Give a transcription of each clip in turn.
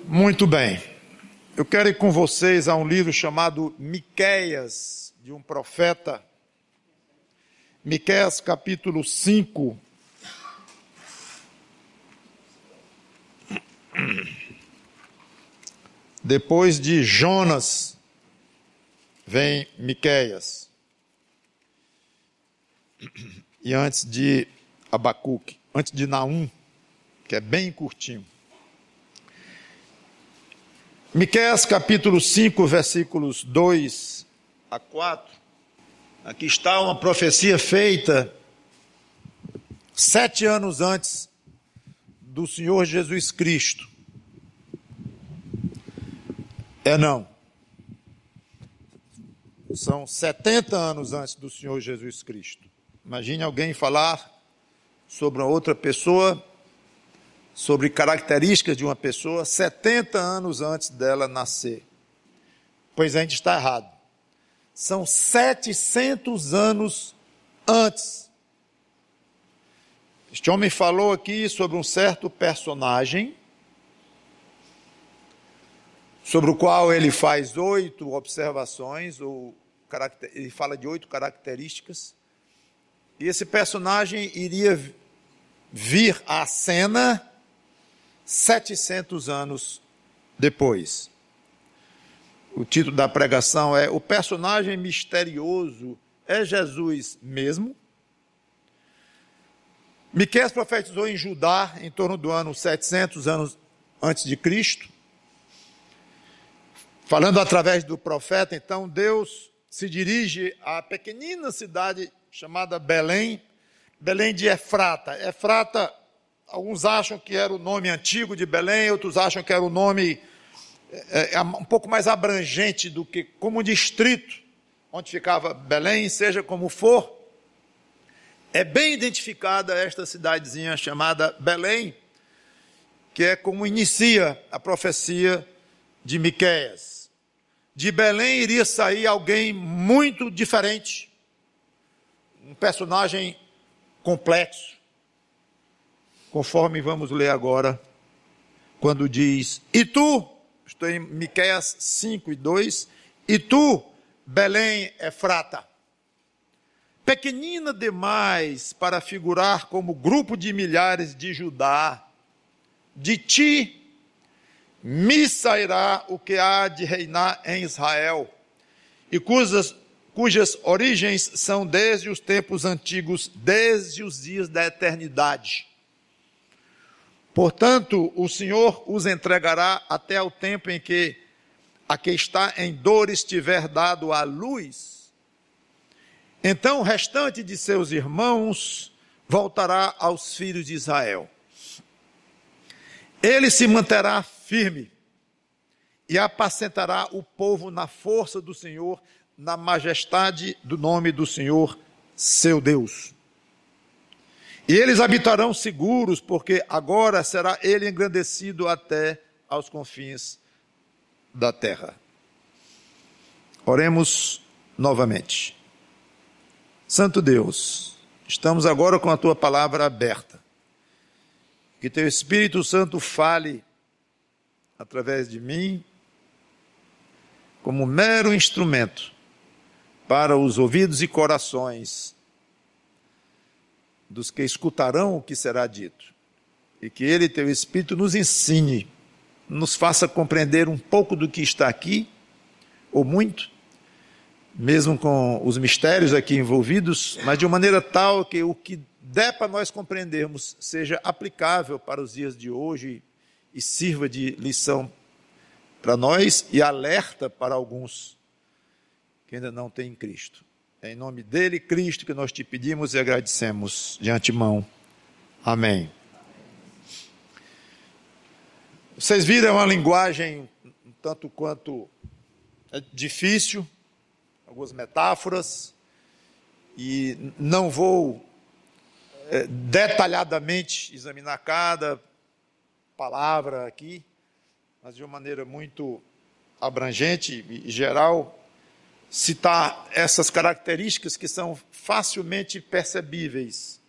Muito bem. Eu quero ir com vocês a um livro chamado Miqueias, de um profeta. Miqueias, capítulo 5. Depois de Jonas, vem Miqueias. E antes de Abacuque, antes de Naum, que é bem curtinho. Miqueias capítulo 5, versículos 2 a 4. Aqui está uma profecia feita 7 anos antes do Senhor Jesus Cristo. Não. São 70 anos antes do Senhor Jesus Cristo. Imagine alguém falar sobre uma outra pessoa, sobre características de uma pessoa 70 anos antes dela nascer. Pois a gente está errado. São 700 anos antes. Este homem falou aqui sobre um certo personagem, sobre o qual ele faz 8 observações, ele fala de 8 características, e esse personagem iria vir à cena 700 anos depois. O título da pregação é: o personagem misterioso é Jesus mesmo? Miqueias profetizou em Judá em torno do ano 700 anos antes de Cristo. Falando através do profeta, então, Deus se dirige à pequenina cidade chamada Belém, Belém de Efrata. Efrata, alguns acham que era o nome antigo de Belém, outros acham que era o nome um pouco mais abrangente do que como distrito onde ficava Belém, seja como for. É bem identificada esta cidadezinha chamada Belém, que é como inicia a profecia de Miqueias. De Belém iria sair alguém muito diferente, um personagem complexo, conforme vamos ler agora, quando diz: e tu, estou em Miqueias 5 e 2, e tu, Belém Efrata, pequenina demais para figurar como grupo de milhares de Judá, de ti me sairá o que há de reinar em Israel, e cujas origens são desde os tempos antigos, desde os dias da eternidade. Portanto, o Senhor os entregará até o tempo em que a que está em dores tiver dado à luz. Então o restante de seus irmãos voltará aos filhos de Israel. Ele se manterá firme e apacentará o povo na força do Senhor, na majestade do nome do Senhor, seu Deus. E eles habitarão seguros, porque agora será ele engrandecido até aos confins da terra. Oremos novamente. Santo Deus, estamos agora com a tua palavra aberta. Que teu Espírito Santo fale através de mim, como mero instrumento para os ouvidos e corações dos que escutarão o que será dito. E que ele, teu Espírito, nos ensine, nos faça compreender um pouco do que está aqui, ou muito, mesmo com os mistérios aqui envolvidos, mas de uma maneira tal que o que der para nós compreendermos seja aplicável para os dias de hoje e sirva de lição para nós e alerta para alguns que ainda não têm Cristo. É em nome dele, Cristo, que nós te pedimos e agradecemos de antemão. Amém. Vocês viram uma linguagem um tanto quanto difícil, algumas metáforas, e não vou detalhadamente examinar cada palavra aqui, mas de uma maneira muito abrangente e geral, citar essas características que são facilmente percebíveis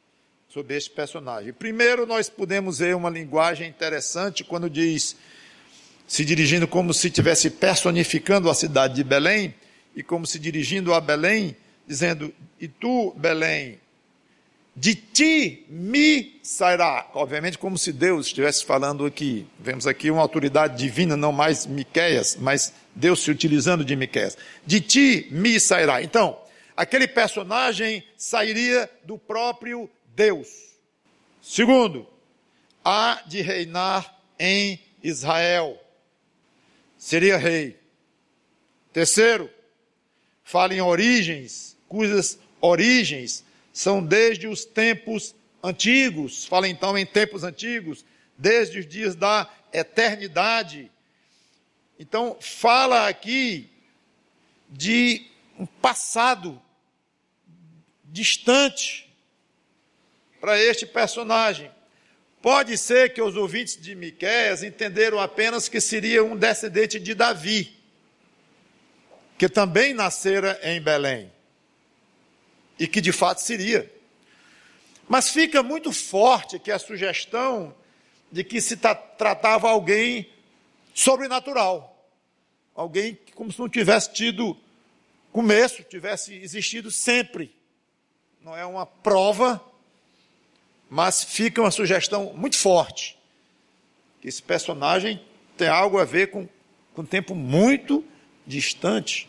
sobre este personagem. Primeiro, nós podemos ver uma linguagem interessante quando diz: se dirigindo como se estivesse personificando a cidade de Belém, e como se dirigindo a Belém, dizendo: e tu, Belém, de ti me sairá. Obviamente como se Deus estivesse falando aqui. Vemos aqui uma autoridade divina, não mais Miqueias, mas Deus se utilizando de Miqueias. De ti me sairá. Então, aquele personagem sairia do próprio Deus. Segundo, há de reinar em Israel. Seria rei. Terceiro, fala em origens, cujas origens são desde os tempos antigos. Fala então em tempos antigos, desde os dias da eternidade. Então, fala aqui de um passado distante para este personagem. Pode ser que os ouvintes de Miqueias entenderam apenas que seria um descendente de Davi, que também nascera em Belém, e que de fato seria. Mas fica muito forte aqui a sugestão de que se tratava alguém sobrenatural, alguém que como se não tivesse tido começo, tivesse existido sempre. Não é uma prova, mas fica uma sugestão muito forte, que esse personagem tem algo a ver com um tempo muito distante.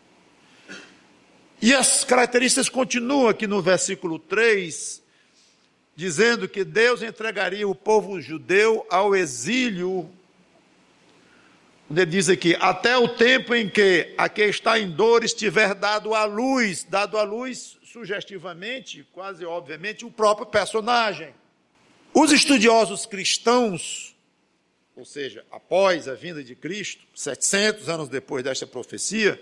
E as características continuam aqui no versículo 3, dizendo que Deus entregaria o povo judeu ao exílio, onde ele diz aqui: até o tempo em que a que está em dores tiver dado à luz sugestivamente, quase obviamente, o próprio personagem. Os estudiosos cristãos, ou seja, após a vinda de Cristo, 700 anos depois desta profecia,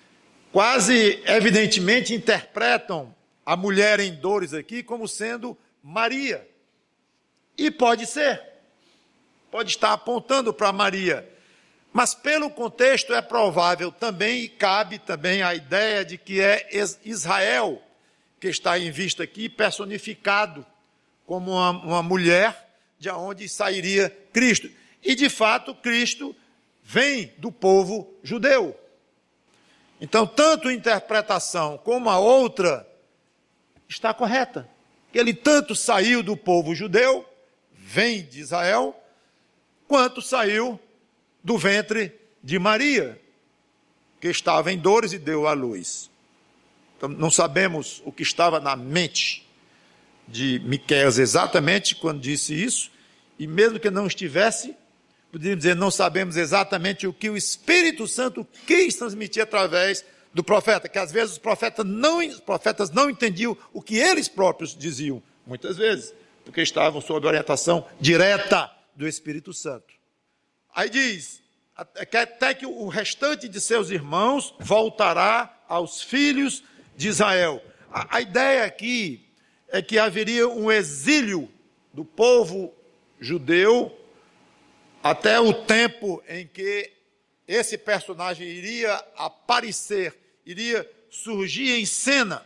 quase evidentemente interpretam a mulher em dores aqui como sendo Maria. E pode ser, pode estar apontando para Maria. Mas pelo contexto é provável também, e cabe também a ideia de que é Israel que está em vista aqui, personificado como uma mulher de onde sairia Cristo. E de fato Cristo vem do povo judeu. Então, tanto a interpretação como a outra está correta. Ele tanto saiu do povo judeu, vem de Israel, quanto saiu do ventre de Maria, que estava em dores e deu à luz. Então, não sabemos o que estava na mente de Miqueias exatamente quando disse isso, e mesmo que não estivesse, poderíamos dizer, não sabemos exatamente o que o Espírito Santo quis transmitir através do profeta, que às vezes os profetas não entendiam o que eles próprios diziam, muitas vezes, porque estavam sob orientação direta do Espírito Santo. Aí diz, até que o restante de seus irmãos voltará aos filhos de Israel. A ideia aqui é que haveria um exílio do povo judeu até o tempo em que esse personagem iria aparecer, iria surgir em cena.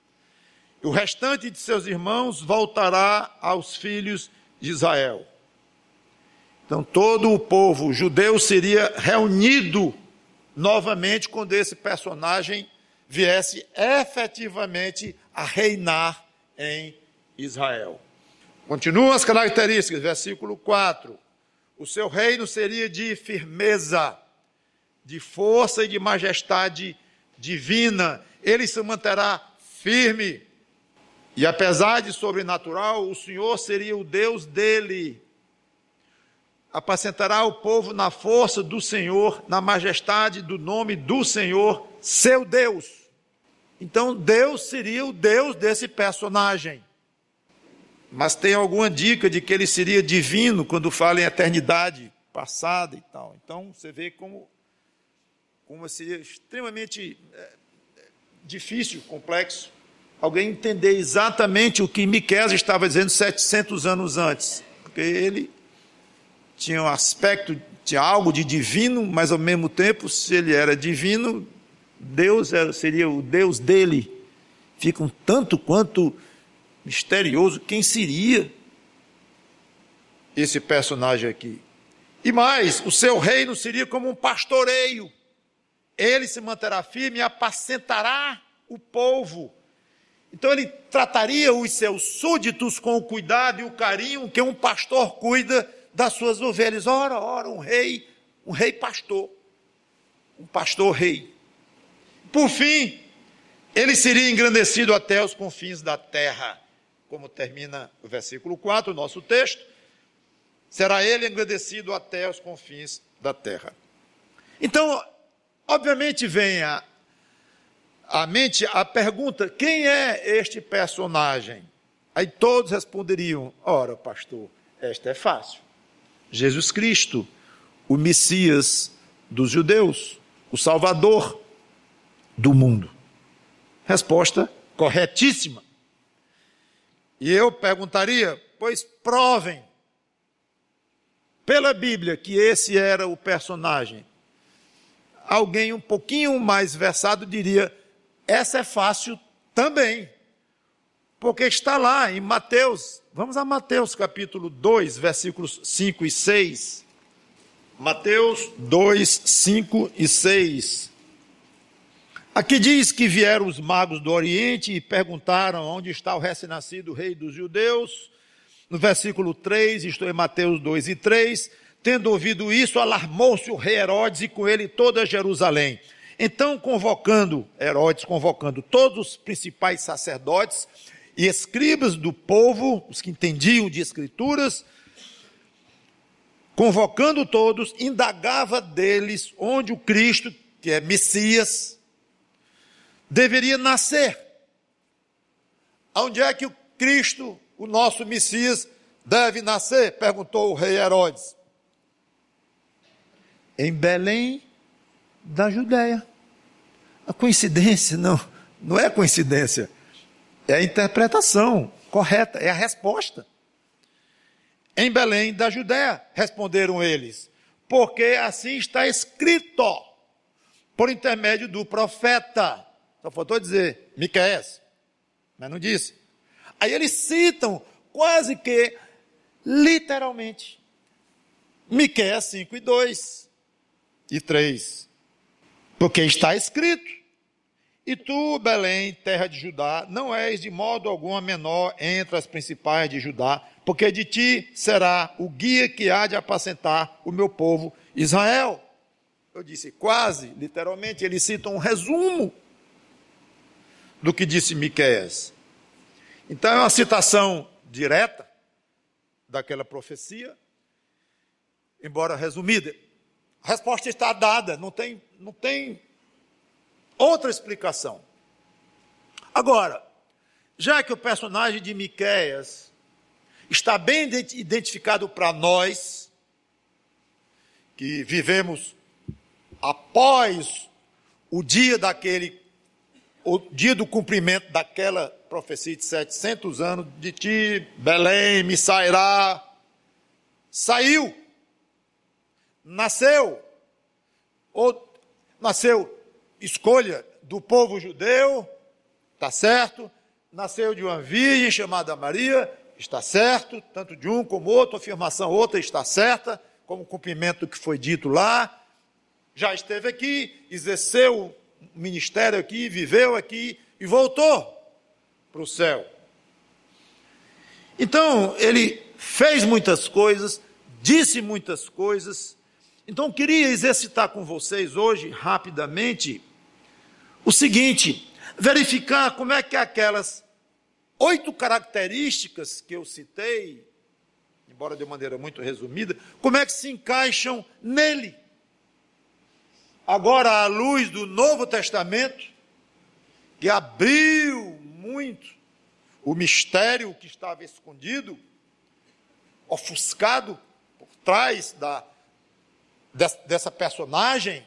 O restante de seus irmãos voltará aos filhos de Israel. Então todo o povo judeu seria reunido novamente quando esse personagem viesse efetivamente a reinar em Israel. Continuam as características, versículo 4. O seu reino seria de firmeza, de força e de majestade divina. Ele se manterá firme. E apesar de sobrenatural, o Senhor seria o Deus dele. Apacentará o povo na força do Senhor, na majestade do nome do Senhor, seu Deus. Então Deus seria o Deus desse personagem. Mas tem alguma dica de que ele seria divino quando fala em eternidade passada e tal. Então você vê como seria extremamente difícil, complexo, alguém entender exatamente o que Miqueias estava dizendo 700 anos antes. Porque ele tinha um aspecto, tinha algo de divino, mas ao mesmo tempo, se ele era divino, Deus seria o Deus dele. Fica um tanto quanto misterioso quem seria esse personagem aqui. E mais, o seu reino seria como um pastoreio. Ele se manterá firme e apacentará o povo. Então ele trataria os seus súditos com o cuidado e o carinho que um pastor cuida das suas ovelhas. Ora, um rei pastor, um pastor rei. Por fim, ele seria engrandecido até os confins da terra, como termina o versículo 4, o nosso texto. Será ele engrandecido até os confins da terra. Então, obviamente vem à mente a pergunta: quem é este personagem? Aí todos responderiam: ora, pastor, esta é fácil. Jesus Cristo, o Messias dos judeus, o Salvador do mundo. Resposta corretíssima. E eu perguntaria: pois provem pela Bíblia que esse era o personagem. Alguém um pouquinho mais versado diria: essa é fácil também, porque está lá em Mateus. Vamos a Mateus capítulo 2, versículos 5 e 6. Mateus 2, 5 e 6. Aqui diz que vieram os magos do Oriente e perguntaram onde está o recém-nascido rei dos judeus. No versículo 3, estou em Mateus 2 e 3, tendo ouvido isso, alarmou-se o rei Herodes e com ele toda Jerusalém. Então, Herodes convocando todos os principais sacerdotes e escribas do povo, os que entendiam de escrituras, convocando todos, indagava deles onde o Cristo, que é Messias, deveria nascer. Onde é que o Cristo, o nosso Messias, deve nascer? Perguntou o rei Herodes. Em Belém da Judéia. A coincidência? Não é coincidência. É a interpretação correta, é a resposta. Em Belém da Judéia, responderam eles, porque assim está escrito, por intermédio do profeta. Só faltou dizer Miqueias, mas não disse. Aí eles citam quase que literalmente Miqueias 5 e 2 e 3. Porque está escrito: e tu, Belém, terra de Judá, não és de modo algum a menor entre as principais de Judá, porque de ti será o guia que há de apacentar o meu povo Israel. Eu disse quase, literalmente, eles citam um resumo do que disse Miqueias. Então é uma citação direta daquela profecia, embora resumida. A resposta está dada, não tem outra explicação. Agora, já que o personagem de Miqueias está bem identificado para nós, que vivemos após o dia do cumprimento daquela profecia de 700 anos, de ti, Belém, me sairá, saiu, nasceu escolha do povo judeu, está certo, nasceu de uma virgem chamada Maria, está certo, tanto de um como outro, afirmação outra está certa, como cumprimento do que foi dito lá, já esteve aqui, exerceu o ministério aqui, viveu aqui e voltou para o céu. Então, ele fez muitas coisas, disse muitas coisas. Então, queria exercitar com vocês hoje, rapidamente, o seguinte: verificar como é que aquelas 8 características que eu citei, embora de maneira muito resumida, como é que se encaixam nele. Agora, à luz do Novo Testamento, que abriu muito o mistério que estava escondido, ofuscado por trás dessa personagem,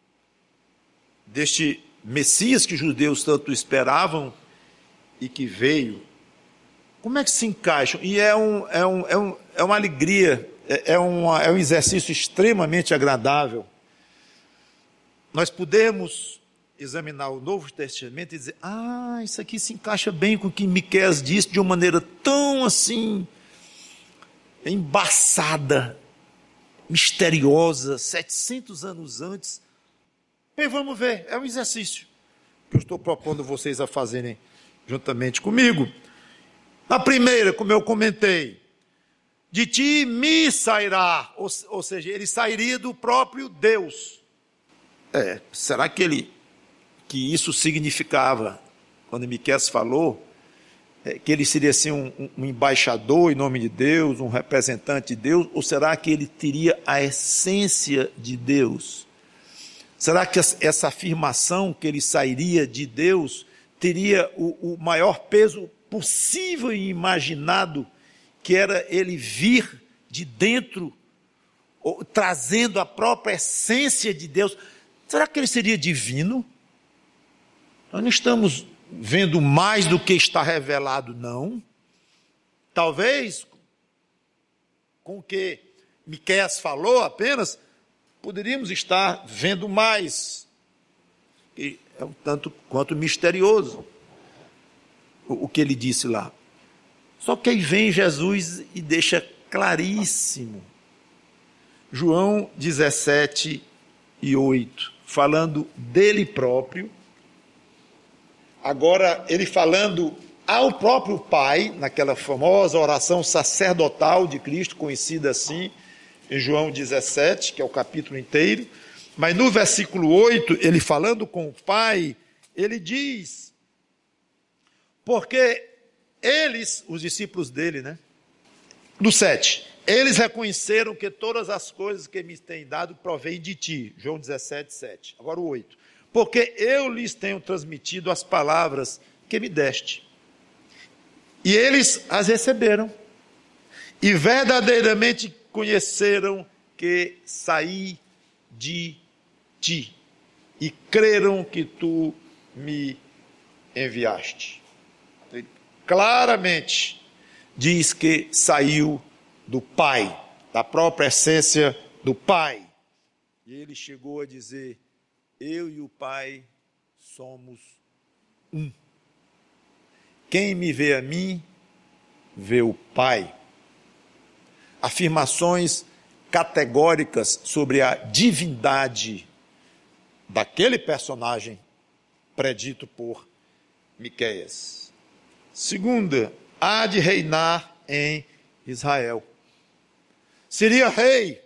deste Messias que os judeus tanto esperavam e que veio. Como é que se encaixam? E é uma alegria, é um exercício extremamente agradável. Nós podemos examinar o Novo Testamento e dizer: isso aqui se encaixa bem com o que Miqueias disse de uma maneira tão assim, embaçada, misteriosa, 700 anos antes. Bem, vamos ver, é um exercício que eu estou propondo vocês a fazerem juntamente comigo. Na primeira, como eu comentei, de ti me sairá, ou seja, ele sairia do próprio Deus. Será que isso significava, quando Miqueias falou, que ele seria assim um embaixador em nome de Deus, um representante de Deus, ou será que ele teria a essência de Deus? Será que essa afirmação que ele sairia de Deus teria o maior peso possível e imaginado, que era ele vir de dentro, trazendo a própria essência de Deus? Será que ele seria divino? Nós não estamos vendo mais do que está revelado, não. Talvez, com o que Miqueias falou apenas, poderíamos estar vendo mais. E é um tanto quanto misterioso o que ele disse lá. Só que aí vem Jesus e deixa claríssimo. João 17:8, falando dele próprio. Agora, ele falando ao próprio Pai, naquela famosa oração sacerdotal de Cristo, conhecida assim, em João 17, que é o capítulo inteiro. Mas no versículo 8, ele falando com o Pai, ele diz, porque eles, os discípulos dele, no 7, eles reconheceram que todas as coisas que me têm dado provêm de ti. João 17, 7. Agora o 8. Porque eu lhes tenho transmitido as palavras que me deste. E eles as receberam. E verdadeiramente conheceram que saí de ti. E creram que tu me enviaste. Ele claramente diz que saiu do Pai, da própria essência do Pai. E ele chegou a dizer, eu e o Pai somos um. Quem me vê a mim, vê o Pai. Afirmações categóricas sobre a divindade daquele personagem predito por Miqueias. Segunda, há de reinar em Israel. Seria rei.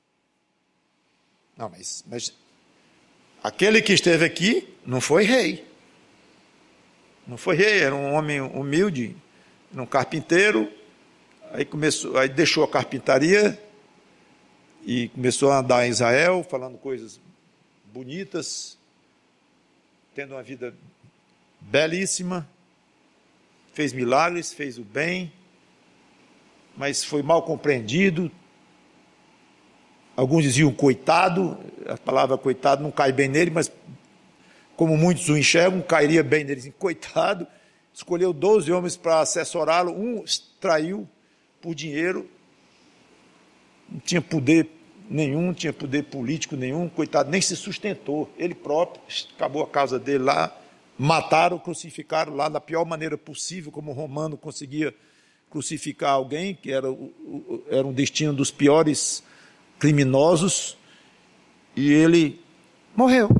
Não, mas aquele que esteve aqui não foi rei. Não foi rei, era um homem humilde, um carpinteiro. Aí deixou a carpintaria e começou a andar em Israel, falando coisas bonitas, tendo uma vida belíssima, fez milagres, fez o bem, mas foi mal compreendido. Alguns diziam coitado, a palavra coitado não cai bem nele, mas como muitos o enxergam, cairia bem nele. Coitado, escolheu 12 homens para assessorá-lo, um traiu por dinheiro, não tinha poder nenhum, não tinha poder político nenhum, coitado, nem se sustentou, ele próprio, acabou a causa dele lá, mataram, crucificaram lá da pior maneira possível, como o romano conseguia crucificar alguém, que era um destino dos piores criminosos, e ele morreu.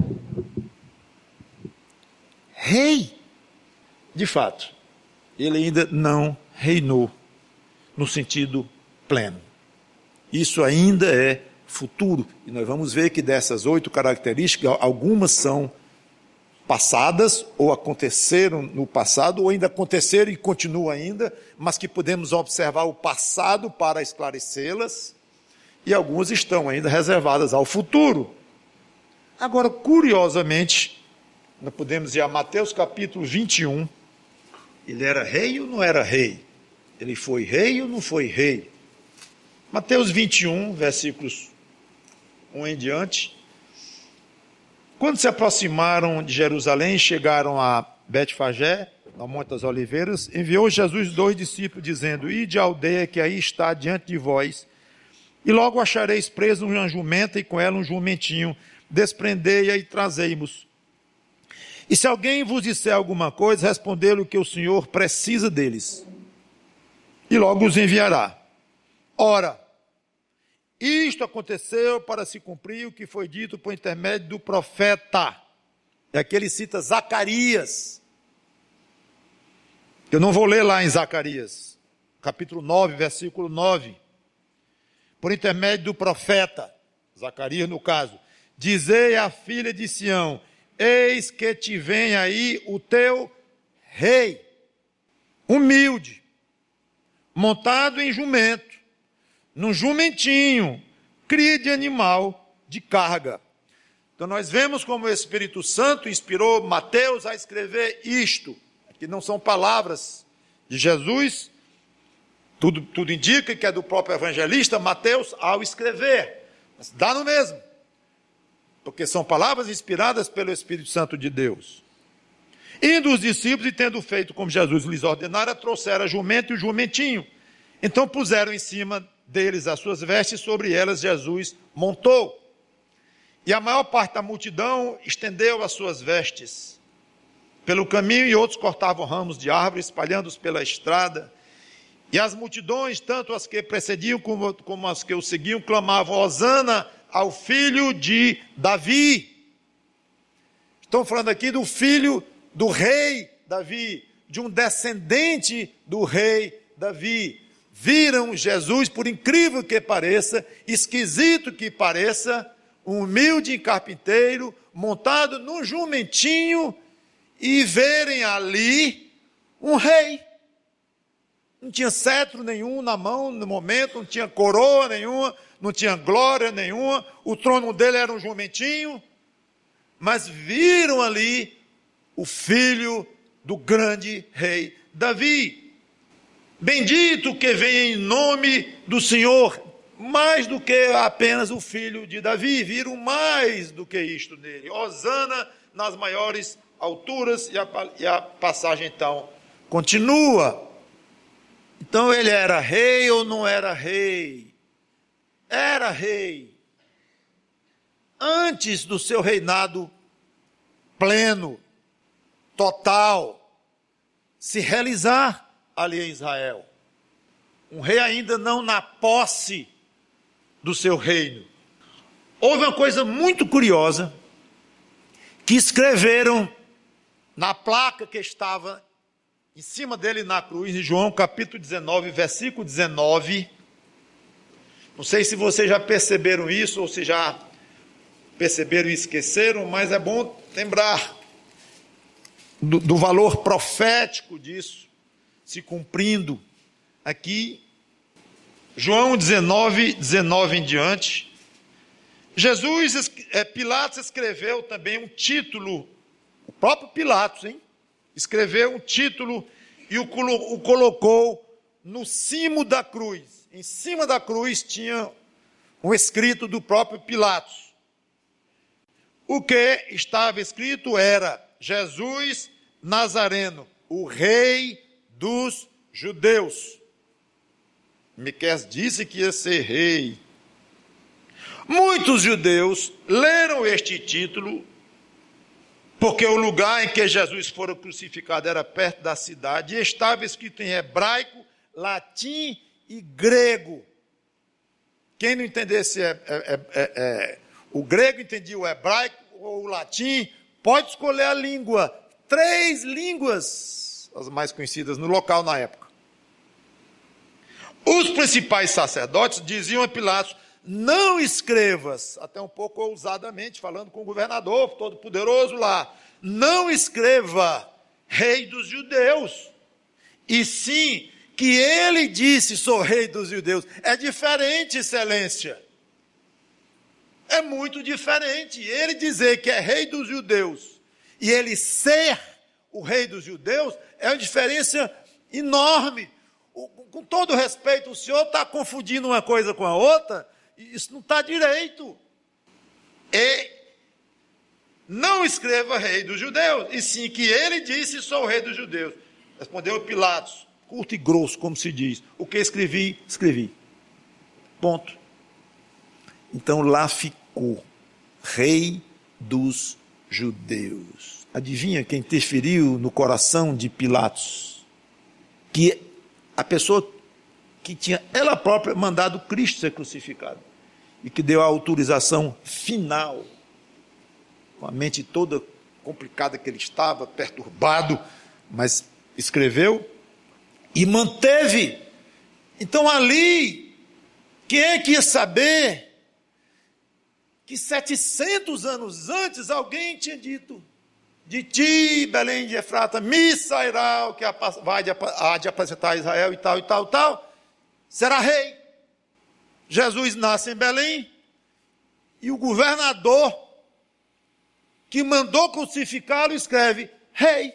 Rei, de fato, ele ainda não reinou no sentido pleno. Isso ainda é futuro, e nós vamos ver que dessas 8 características, algumas são passadas, ou aconteceram no passado, ou ainda aconteceram e continuam ainda, mas que podemos observar o passado para esclarecê-las, e algumas estão ainda reservadas ao futuro. Agora, curiosamente, nós podemos ir a Mateus capítulo 21, ele era rei ou não era rei? Ele foi rei ou não foi rei? Mateus 21, versículos 1 em diante. Quando se aproximaram de Jerusalém, chegaram a Betfagé, no Monte das Oliveiras, enviou Jesus 2 discípulos, dizendo, ide à aldeia que aí está diante de vós, e logo achareis preso uma jumenta, e com ela um jumentinho, desprendei-a e trazei-mos. E se alguém vos disser alguma coisa, respondei-lhe que o Senhor precisa deles, e logo os enviará. Ora, Isto aconteceu para se cumprir o que foi dito por intermédio do profeta. E aqui ele cita Zacarias. Eu não vou ler lá em Zacarias, capítulo 9, versículo 9. Por intermédio do profeta, Zacarias no caso, dizei à filha de Sião, eis que te vem aí o teu rei, humilde, montado em jumento, num jumentinho, cria de animal de carga. Então nós vemos como o Espírito Santo inspirou Mateus a escrever isto, que não são palavras de Jesus, tudo indica que é do próprio evangelista Mateus ao escrever, mas dá no mesmo, porque são palavras inspiradas pelo Espírito Santo de Deus. Indo os discípulos e tendo feito como Jesus lhes ordenara, trouxeram a jumento e o jumentinho. Então puseram em cima deles as suas vestes, sobre elas Jesus montou. E a maior parte da multidão estendeu as suas vestes pelo caminho, e outros cortavam ramos de árvore, espalhando-os pela estrada. E as multidões, tanto as que precediam como as que o seguiam, clamavam, Hosana ao filho de Davi. Estão falando aqui do filho do rei Davi, de um descendente do rei Davi. Viram Jesus, por incrível que pareça, esquisito que pareça, um humilde carpinteiro, montado num jumentinho, e verem ali um rei. Não tinha cetro nenhum na mão no momento, não tinha coroa nenhuma, não tinha glória nenhuma, o trono dele era um jumentinho, mas viram ali o filho do grande rei Davi. Bendito que vem em nome do Senhor, mais do que apenas o filho de Davi, viram mais do que isto nele. Hosana nas maiores alturas, e a passagem então continua. Então ele era rei ou não era rei? Era rei. Antes do seu reinado pleno, total, se realizar ali em Israel. Um rei ainda não na posse do seu reino. Houve uma coisa muito curiosa que escreveram na placa que estava em cima dele na cruz, em João capítulo 19, versículo 19. Não sei se vocês já perceberam isso ou se já perceberam e esqueceram, mas é bom lembrar do valor profético disso se cumprindo aqui. João 19, 19 em diante. Pilatos escreveu também um título, o próprio Pilatos, escreveu um título e o colocou no cimo da cruz. Em cima da cruz tinha um escrito do próprio Pilatos. O que estava escrito era: Jesus Nazareno, o rei dos judeus. Miqueias disse que ia ser rei. Muitos judeus leram este título, porque o lugar em que Jesus fora crucificado era perto da cidade, e estava escrito em hebraico, latim e grego. Quem não entendesse o grego, entendia o hebraico ou o latim, pode escolher a língua. 3 línguas, as mais conhecidas no local na época. Os principais sacerdotes diziam a Pilatos: não escrevas, até um pouco ousadamente, falando com o governador todo-poderoso lá, não escreva rei dos judeus, e sim que ele disse: sou rei dos judeus. É diferente, excelência. É muito diferente. Ele dizer que é rei dos judeus e ele ser o rei dos judeus é uma diferença enorme. Com todo respeito, o senhor está confundindo uma coisa com a outra, e isso não está direito. E não escreva rei dos judeus, e sim que ele disse: sou o rei dos judeus. Respondeu Pilatos, curto e grosso, como se diz: o que escrevi, escrevi. Ponto. Então lá ficou, rei dos judeus. Adivinha quem interferiu no coração de Pilatos? Que a pessoa que tinha ela própria mandado Cristo ser crucificado. e que deu a autorização final, com a mente toda complicada que ele estava, perturbado, mas escreveu e manteve. Então ali, quem é que ia saber que 700 anos antes alguém tinha dito: de ti, Belém de Efrata, me sairá o que há de apresentar a Israel e tal, será rei. Jesus nasce em Belém e o governador que mandou crucificá-lo escreve rei.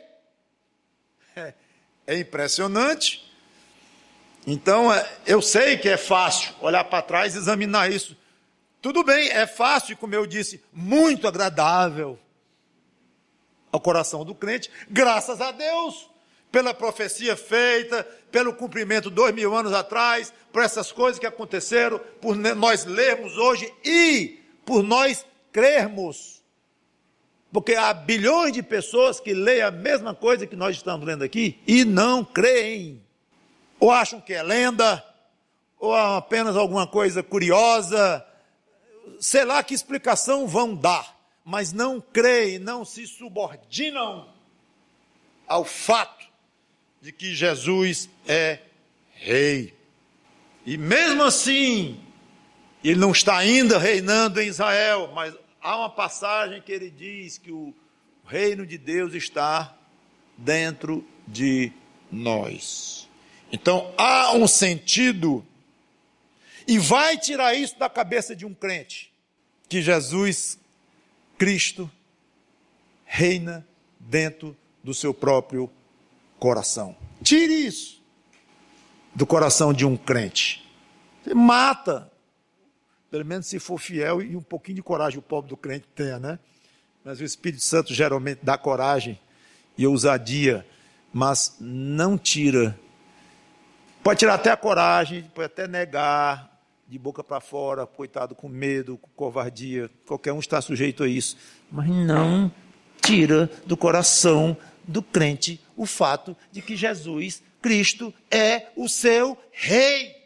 É impressionante. Então, eu sei que é fácil olhar para trás e examinar isso. Tudo bem, é fácil, como eu disse, muito agradável ao coração do crente, graças a Deus, pela profecia feita, pelo cumprimento 2000 anos atrás, por essas coisas que aconteceram, por nós lermos hoje e por nós crermos. Porque há bilhões de pessoas que leem a mesma coisa que nós estamos lendo aqui e não creem. Ou acham que é lenda, ou apenas alguma coisa curiosa, sei lá que explicação vão dar, mas não creem, não se subordinam ao fato de que Jesus é rei. E mesmo assim, ele não está ainda reinando em Israel, mas há uma passagem que ele diz que o reino de Deus está dentro de nós. Então há um sentido, e vai tirar isso da cabeça de um crente, que Jesus Cristo reina dentro do seu próprio coração. Tire isso do coração de um crente. Você mata, pelo menos se for fiel e um pouquinho de coragem o pobre do crente tenha, né? Mas o Espírito Santo geralmente dá coragem e ousadia, mas não tira. Pode tirar até a coragem, pode até negar, de boca para fora, coitado, com medo, com covardia, qualquer um está sujeito a isso, mas não tira do coração do crente o fato de que Jesus Cristo é o seu rei.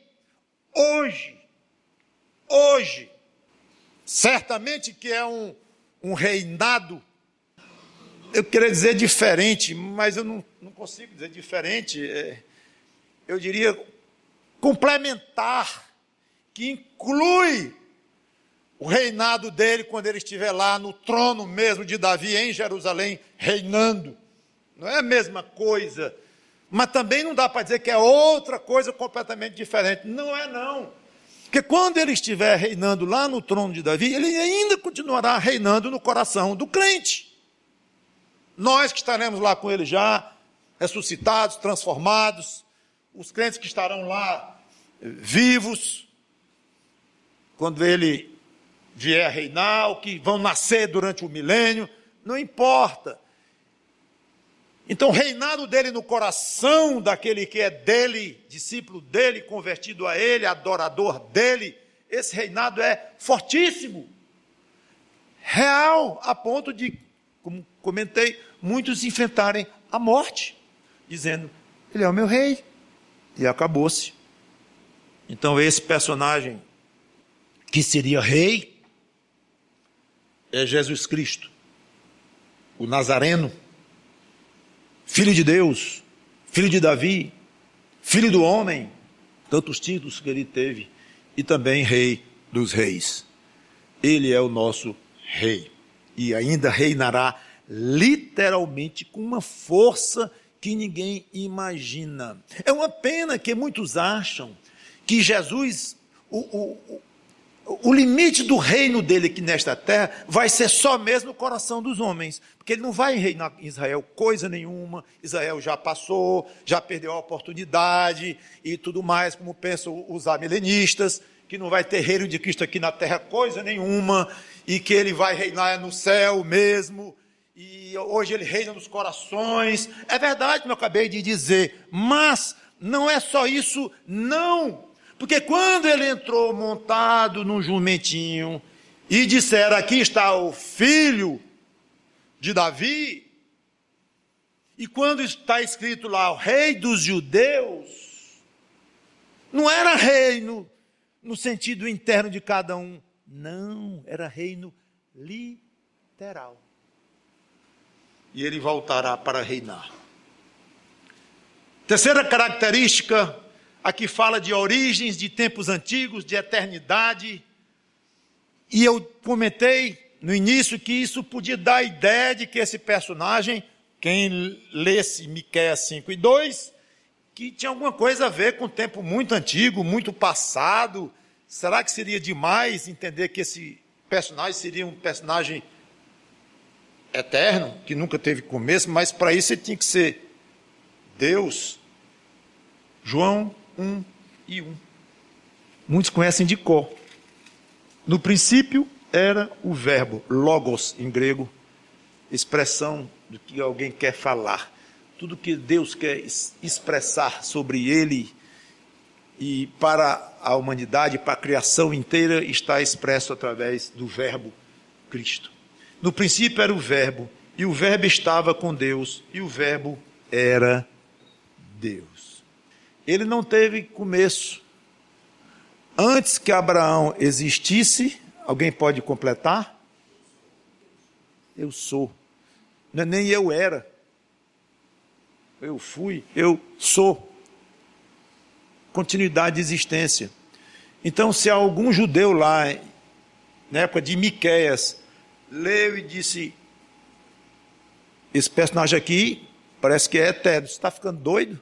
Hoje, certamente que é um reinado, eu queria dizer diferente, mas eu não consigo dizer diferente, eu diria complementar, que inclui o reinado dele quando ele estiver lá no trono mesmo de Davi em Jerusalém, reinando. Não é a mesma coisa, mas também não dá para dizer que é outra coisa completamente diferente. Não é não, porque quando ele estiver reinando lá no trono de Davi, ele ainda continuará reinando no coração do crente. Nós que estaremos lá com ele já, ressuscitados, transformados, os crentes que estarão lá vivos, quando ele vier reinar, ou que vão nascer durante o milênio, não importa. Então, o reinado dele no coração daquele que é dele, discípulo dele, convertido a ele, adorador dele, esse reinado é fortíssimo, real, a ponto de, como comentei, muitos enfrentarem a morte, dizendo: ele é o meu rei, e acabou-se. Então, esse personagem que seria rei é Jesus Cristo, o Nazareno, filho de Deus, filho de Davi, filho do homem, tantos títulos que ele teve, e também rei dos reis. Ele é o nosso rei, e ainda reinará literalmente com uma força que ninguém imagina. É uma pena que muitos acham que Jesus, o limite do reino dele aqui nesta terra vai ser só mesmo no coração dos homens, porque ele não vai reinar em Israel coisa nenhuma. Israel já passou, já perdeu a oportunidade e tudo mais, como pensam os amilenistas, que não vai ter reino de Cristo aqui na terra coisa nenhuma, e que ele vai reinar no céu mesmo, e hoje ele reina nos corações. É verdade, como eu acabei de dizer, mas não é só isso, não. Porque quando ele entrou montado num jumentinho e disseram: aqui está o filho de Davi, e quando está escrito lá o rei dos judeus, não era reino no sentido interno de cada um, Não, era reino literal. E ele voltará para reinar. Terceira característica, aqui fala de origens, de tempos antigos, de eternidade. E eu comentei no início que isso podia dar a ideia de que esse personagem, quem lesse Miqueias 5:2, que tinha alguma coisa a ver com um tempo muito antigo, muito passado. Será que seria demais entender que esse personagem seria um personagem eterno, que nunca teve começo, mas para isso ele tinha que ser Deus? João 1:1. Muitos conhecem de cor. No princípio era o verbo, logos em grego, expressão do que alguém quer falar. Tudo que Deus quer expressar sobre ele e para a humanidade, para a criação inteira, está expresso através do verbo Cristo. No princípio era o verbo, e o verbo estava com Deus, e o verbo era Deus. Ele não teve começo. Antes que Abraão existisse, alguém pode completar? Eu sou. Não é nem eu era. Eu fui, eu sou. Continuidade de existência. Então, se algum judeu lá, na época de Miqueias, leu e disse: esse personagem aqui parece que é eterno, você está ficando doido?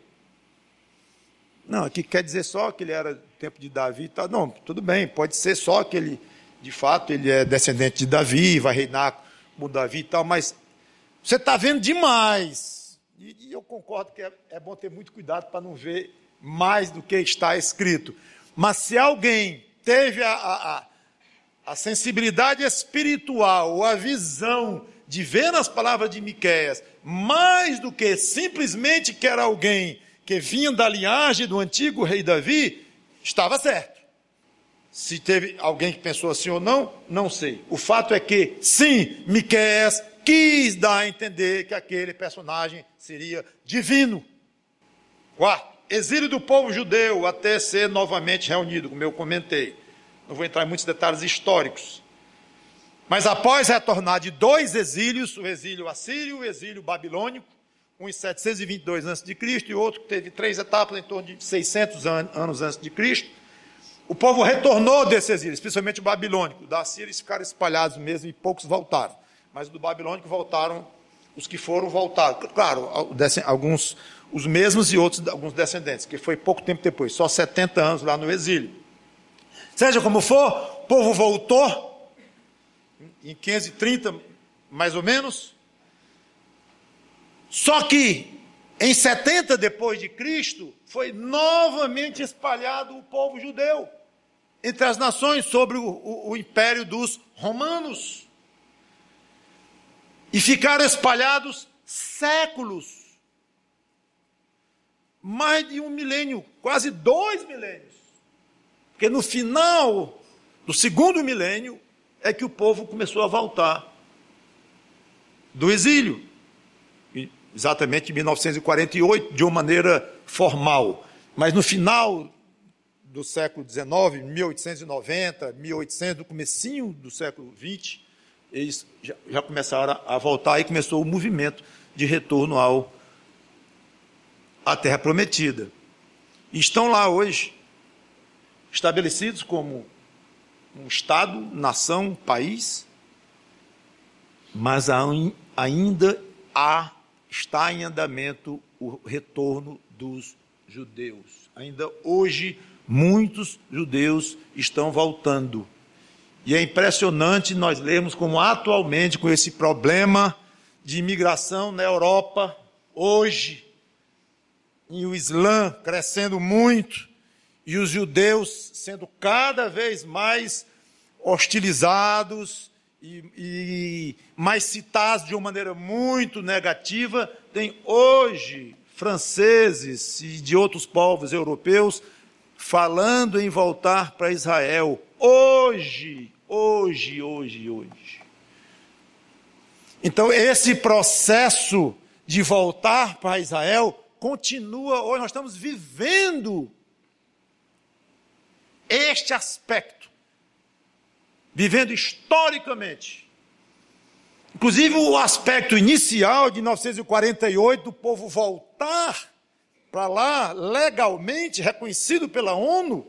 Não, aqui quer dizer só que ele era do tempo de Davi e tal. Não, tudo bem, pode ser só que ele, de fato, ele é descendente de Davi, vai reinar como Davi e tal, mas você está vendo demais. E eu concordo que é bom ter muito cuidado para não ver mais do que está escrito. Mas se alguém teve a sensibilidade espiritual, ou a visão de ver nas palavras de Miqueias, mais do que simplesmente que era alguém que vinha da linhagem do antigo rei Davi, estava certo. Se teve alguém que pensou assim ou não, não sei. O fato é que, sim, Miqueias quis dar a entender que aquele personagem seria divino. Quarto, exílio do povo judeu até ser novamente reunido, como eu comentei. Não vou entrar em muitos detalhes históricos. Mas após retornar de 2 exílios, o exílio assírio e o exílio babilônico, um em 722 a.C. e outro que teve 3 etapas em torno de 600 anos antes de Cristo, o povo retornou desse exílio, especialmente o babilônico. Da Assíria eles ficaram espalhados mesmo e poucos voltaram. Mas do babilônico voltaram os que foram voltaram. Claro, alguns os mesmos e outros alguns descendentes, que foi pouco tempo depois, só 70 anos lá no exílio. Seja como for, o povo voltou em 530, mais ou menos. Só que em 70 depois de Cristo, foi novamente espalhado o povo judeu entre as nações sobre o império dos romanos. E ficaram espalhados séculos. Mais de 1 milênio, quase 2 milênios. Porque no final do 2º milênio é que o povo começou a voltar do exílio. Exatamente em 1948, de uma maneira formal. Mas no final do século XIX, 1890, 1800, no comecinho do século XX, eles já começaram a voltar e começou o movimento de retorno à Terra Prometida. E estão lá hoje, estabelecidos como um Estado, nação, país, mas ainda está em andamento o retorno dos judeus. Ainda hoje, muitos judeus estão voltando. E é impressionante nós lermos como atualmente, com esse problema de imigração na Europa, hoje, e o Islã crescendo muito, e os judeus sendo cada vez mais hostilizados e mais citados de uma maneira muito negativa. Tem hoje franceses e de outros povos europeus falando em voltar para Israel. Hoje. Então, esse processo de voltar para Israel continua hoje. Nós estamos vivendo este aspecto vivendo historicamente. Inclusive o aspecto inicial de 1948, do povo voltar para lá, legalmente, reconhecido pela ONU,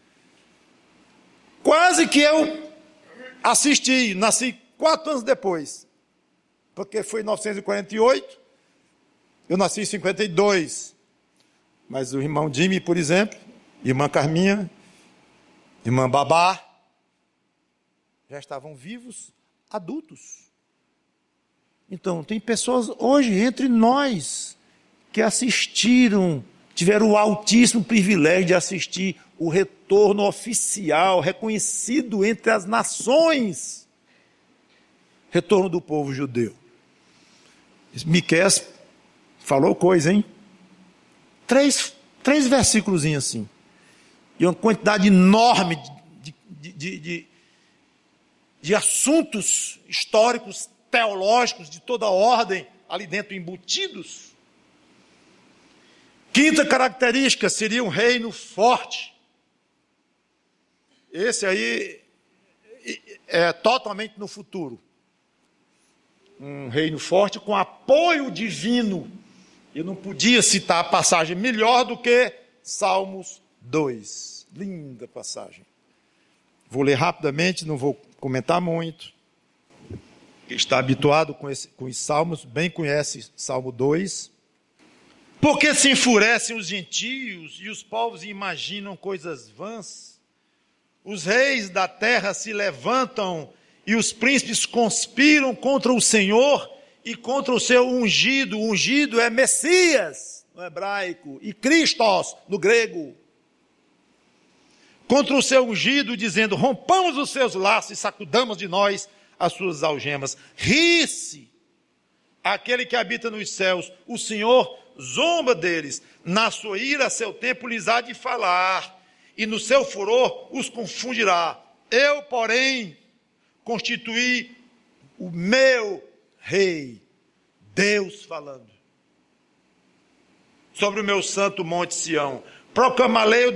quase que eu assisti, nasci 4 anos depois, porque foi em 1948, eu nasci em 52, mas o irmão Jimmy, por exemplo, irmã Carminha, irmã Babá, já estavam vivos, adultos. Então, tem pessoas hoje entre nós que assistiram, tiveram o altíssimo privilégio de assistir o retorno oficial, reconhecido entre as nações, retorno do povo judeu. Miqueias falou coisa, hein? Três versículos assim. E uma quantidade enorme de assuntos históricos, teológicos, de toda ordem, ali dentro embutidos. Quinta característica seria um reino forte. Esse aí é totalmente no futuro. Um reino forte com apoio divino. Eu não podia citar a passagem melhor do que Salmos 2. Linda passagem. Vou ler rapidamente, não vou comentar muito. Quem está habituado com os salmos, bem conhece Salmo 2. Porque se enfurecem os gentios e os povos imaginam coisas vãs? Os reis da terra se levantam e os príncipes conspiram contra o Senhor e contra o seu ungido. O ungido é Messias, no hebraico, e Christos, no grego. Contra o seu ungido, dizendo, rompamos os seus laços e sacudamos de nós as suas algemas. Ri-se aquele que habita nos céus, o Senhor zomba deles. Na sua ira, a seu tempo, lhes há de falar, e no seu furor os confundirá. Eu, porém, constituí o meu rei, Deus falando, sobre o meu santo monte Sião. Proclamarei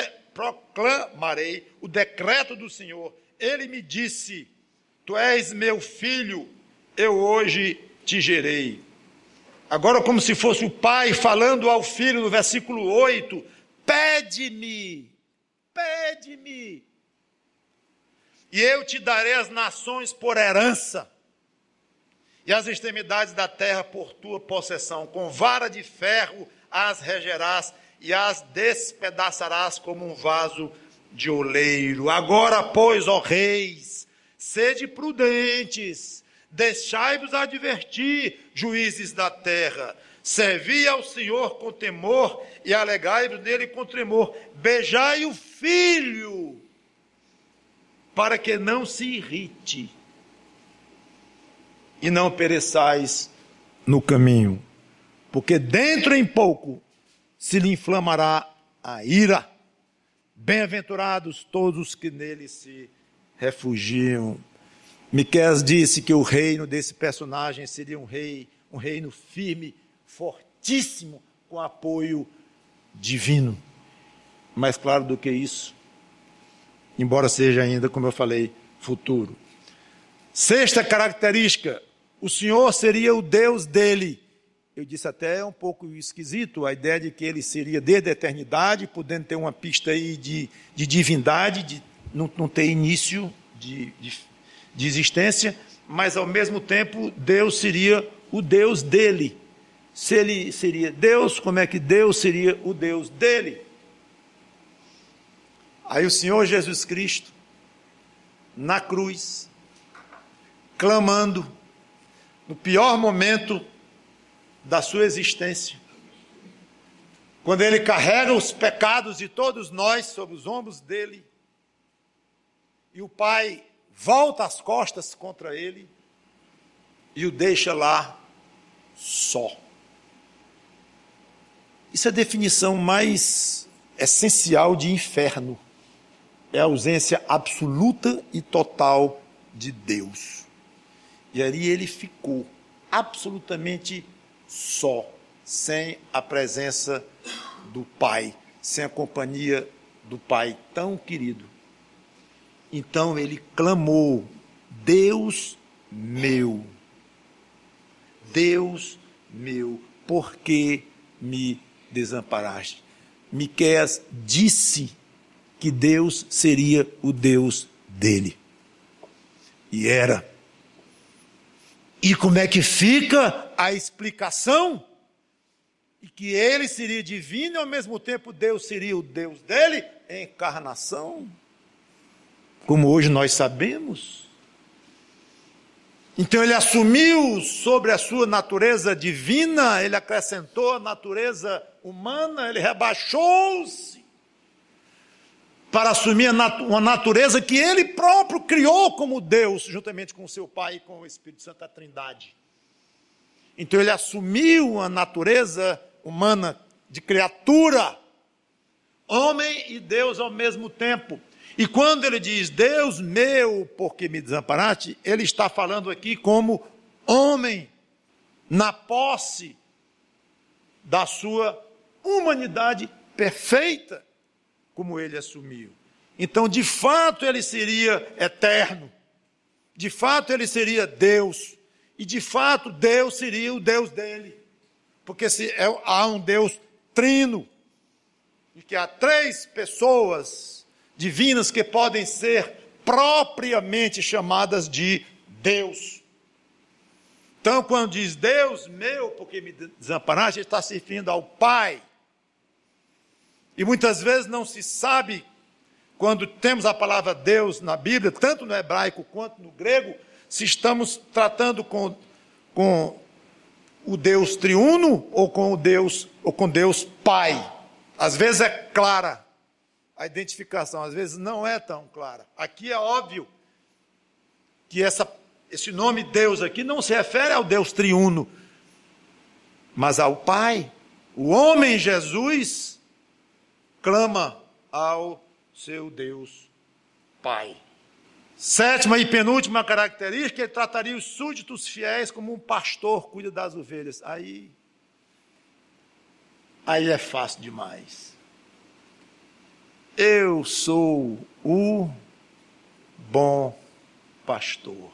o decreto do Senhor. Ele me disse, tu és meu filho, eu hoje te gerei. Agora, como se fosse o pai falando ao filho, no versículo 8, pede-me, e eu te darei as nações por herança, e as extremidades da terra por tua possessão. Com vara de ferro as regerás, e as despedaçarás como um vaso de oleiro. Agora, pois, ó reis, sede prudentes, deixai-vos advertir, juízes da terra. Servi ao Senhor com temor e alegai-vos nele com tremor. Beijai o filho, para que não se irrite e não pereçais no caminho, porque dentro em pouco se lhe inflamará a ira. Bem-aventurados todos os que nele se refugiam. Miqueias disse que o reino desse personagem seria um reino firme, fortíssimo, com apoio divino. Mais claro do que isso, embora seja ainda, como eu falei, futuro. Sexta característica, o Senhor seria o Deus dele. Eu disse até um pouco esquisito a ideia de que ele seria desde a eternidade, podendo ter uma pista aí de divindade, de não ter início de existência, mas ao mesmo tempo Deus seria o Deus dele. Se ele seria Deus, como é que Deus seria o Deus dele? Aí o Senhor Jesus Cristo, na cruz, clamando, no pior momento da sua existência, quando ele carrega os pecados de todos nós sobre os ombros dele, e o Pai volta as costas contra ele e o deixa lá só. Isso é a definição mais essencial de inferno. É a ausência absoluta e total de Deus. E ali ele ficou absolutamente só, sem a presença do Pai, sem a companhia do Pai tão querido. Então ele clamou: Deus meu, por que me desamparaste? Miqueias disse que Deus seria o Deus dele. E era. E como é que fica a explicação? E que ele seria divino e ao mesmo tempo Deus seria o Deus dele? Encarnação. Como hoje nós sabemos. Então ele assumiu sobre a sua natureza divina, ele acrescentou a natureza humana, ele rebaixou-se para assumir uma natureza que ele próprio criou como Deus, juntamente com o seu Pai e com o Espírito Santo, a Trindade. Então ele assumiu a natureza humana de criatura, homem e Deus ao mesmo tempo. E quando ele diz, Deus meu, por que me desamparaste, ele está falando aqui como homem, na posse da sua humanidade perfeita, como ele assumiu. Então, de fato, ele seria eterno, de fato, ele seria Deus, e de fato, Deus seria o Deus dele, porque há um Deus trino, e que há três pessoas divinas que podem ser propriamente chamadas de Deus. Então, quando diz Deus meu, porque me desamparaste, ele está se referindo ao Pai. E muitas vezes não se sabe, quando temos a palavra Deus na Bíblia, tanto no hebraico quanto no grego, se estamos tratando com o Deus triuno ou com Deus Pai. Às vezes é clara a identificação, às vezes não é tão clara. Aqui é óbvio que esse nome Deus aqui não se refere ao Deus triuno, mas ao Pai. O homem Jesus clama ao seu Deus Pai. Sétima e penúltima característica, ele trataria os súditos fiéis como um pastor cuida das ovelhas. Aí é fácil demais. Eu sou o bom pastor.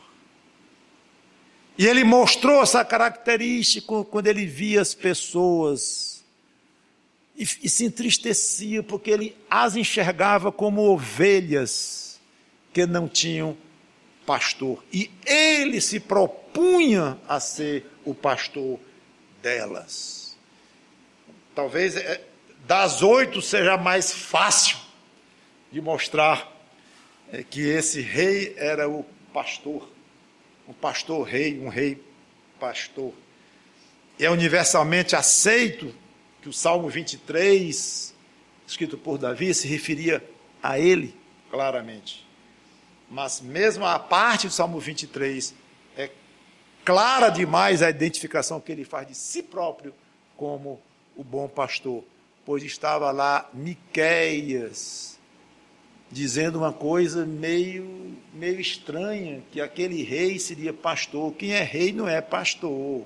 E ele mostrou essa característica quando ele via as pessoas e se entristecia, porque ele as enxergava como ovelhas que não tinham pastor. E ele se propunha a ser o pastor delas. Talvez das 8 seja mais fácil de mostrar que esse rei era o pastor, um pastor rei, um rei pastor. É universalmente aceito que o Salmo 23, escrito por Davi, se referia a ele, claramente. Mas mesmo a parte do Salmo 23, é clara demais a identificação que ele faz de si próprio como o bom pastor, pois estava lá Miqueias, dizendo uma coisa meio estranha, que aquele rei seria pastor. Quem é rei não é pastor.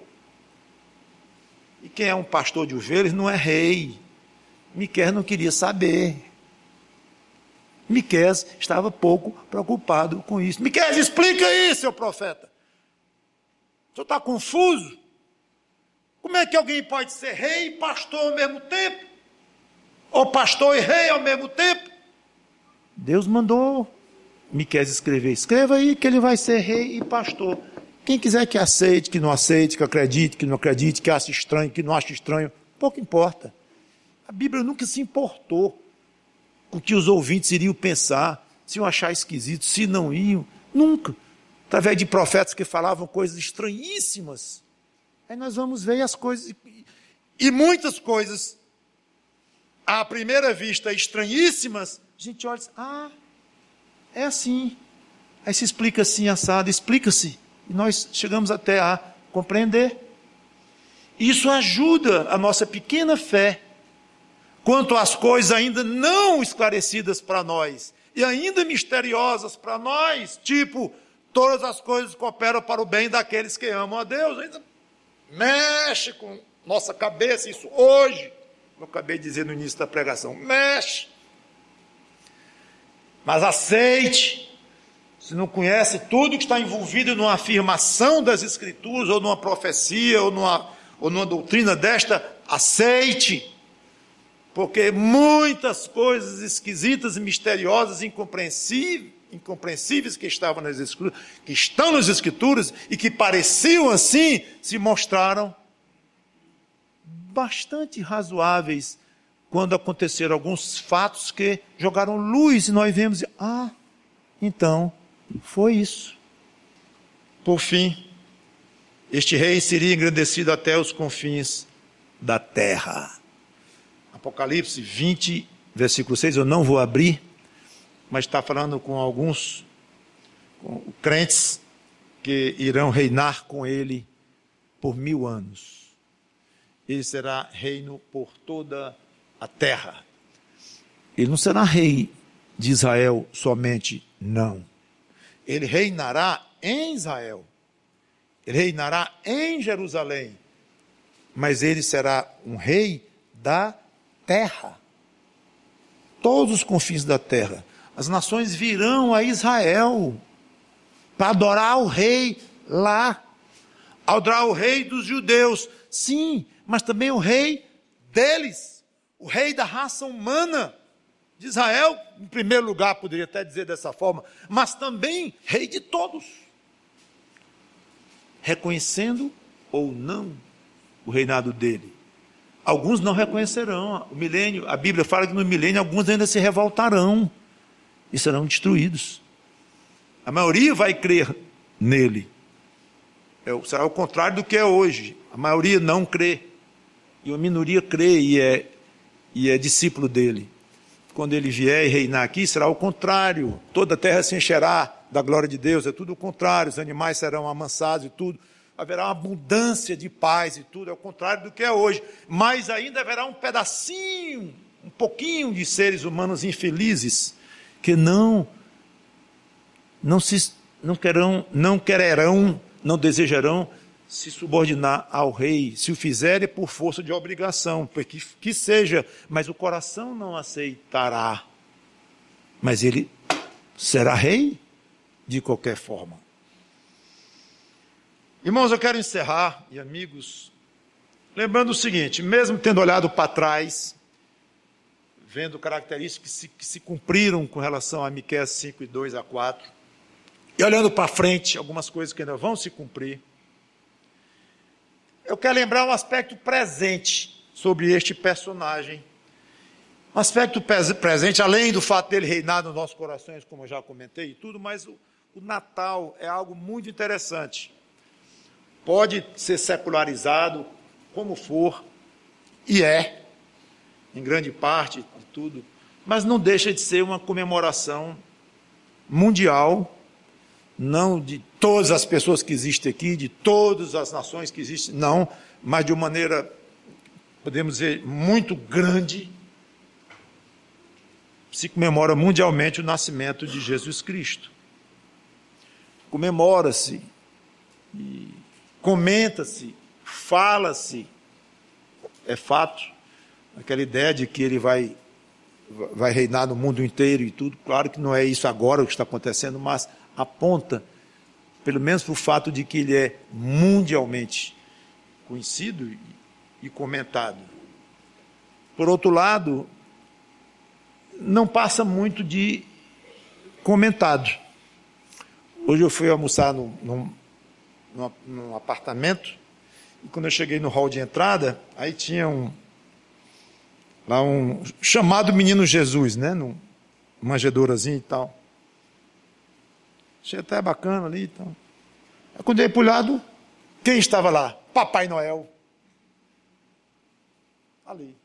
E quem é um pastor de ovelhas não é rei. Miqueias não queria saber. Miqueias estava pouco preocupado com isso. Miqueias, explica isso, seu profeta. O senhor está confuso? Como é que alguém pode ser rei e pastor ao mesmo tempo? Ou pastor e rei ao mesmo tempo? Deus mandou Miqueias escrever. Escreva aí que ele vai ser rei e pastor. Quem quiser que aceite, que não aceite, que acredite, que não acredite, que ache estranho, que não ache estranho, pouco importa. A Bíblia nunca se importou com o que os ouvintes iriam pensar, se iam achar esquisito, se não iam, nunca. Através de profetas que falavam coisas estranhíssimas. Aí nós vamos ver as coisas, e muitas coisas, à primeira vista, estranhíssimas, a gente olha e diz, é assim. Aí se explica assim, assado, explica-se. E nós chegamos até a compreender. Isso ajuda a nossa pequena fé, quanto às coisas ainda não esclarecidas para nós, e ainda misteriosas para nós, tipo, todas as coisas cooperam para o bem daqueles que amam a Deus. Ainda mexe com nossa cabeça, isso hoje, eu acabei de dizer no início da pregação, mexe. Mas aceite, se não conhece tudo que está envolvido numa afirmação das Escrituras, ou numa profecia, ou numa doutrina desta, aceite. Porque muitas coisas esquisitas e misteriosas, incompreensíveis que estavam nas Escrituras, que estão nas Escrituras e que pareciam assim, se mostraram bastante razoáveis quando aconteceram alguns fatos que jogaram luz e nós vemos, então foi isso. Por fim, este rei seria engrandecido até os confins da terra. Apocalipse 20, versículo 6, eu não vou abrir, mas está falando com alguns crentes que irão reinar com ele por 1000 anos. Ele será reino por toda a terra. Ele não será rei de Israel somente, não. Ele reinará em Israel. Ele reinará em Jerusalém. Mas ele será um rei da terra. Todos os confins da terra. As nações virão a Israel para adorar o rei lá. Adorar o rei dos judeus. Sim, mas também o rei deles. O rei da raça humana de Israel, em primeiro lugar, poderia até dizer dessa forma, mas também rei de todos. Reconhecendo ou não o reinado dele. Alguns não reconhecerão o milênio. A Bíblia fala que no milênio alguns ainda se revoltarão e serão destruídos. A maioria vai crer nele. Será o contrário do que é hoje. A maioria não crê. E a minoria crê e é discípulo dele. Quando ele vier e reinar aqui, será o contrário. Toda a terra se encherá da glória de Deus. É tudo o contrário. Os animais serão amansados e tudo. Haverá uma abundância de paz e tudo. É o contrário do que é hoje. Mas ainda haverá um pedacinho, um pouquinho de seres humanos infelizes que não quererão, não desejarão se subordinar ao rei, se o fizerem por força de obrigação, porque que seja, mas o coração não aceitará. Mas ele será rei de qualquer forma. Irmãos, eu quero encerrar, e amigos, lembrando o seguinte, mesmo tendo olhado para trás, vendo características que se cumpriram com relação a Miqueias 5, 2 a 4, e olhando para frente, algumas coisas que ainda vão se cumprir, eu quero lembrar um aspecto presente sobre este personagem. Um aspecto presente, além do fato dele reinar nos nossos corações, como eu já comentei e tudo, mas o Natal é algo muito interessante. Pode ser secularizado, como for, e em grande parte de tudo, mas não deixa de ser uma comemoração mundial, não de todas as pessoas que existem aqui, de todas as nações que existem, não, mas de uma maneira, podemos dizer, muito grande, se comemora mundialmente o nascimento de Jesus Cristo. Comemora-se, comenta-se, fala-se, é fato, aquela ideia de que ele vai reinar no mundo inteiro e tudo, claro que não é isso agora o que está acontecendo, mas aponta, pelo menos para o fato de que ele é mundialmente conhecido e comentado. Por outro lado, não passa muito de comentado. Hoje eu fui almoçar num apartamento, e quando eu cheguei no hall de entrada, aí tinha um chamado Menino Jesus, né, num manjedourazinho e tal. Achei até bacana ali e tal. Aí quando eu ia para o lado, quem estava lá? Papai Noel. Ali.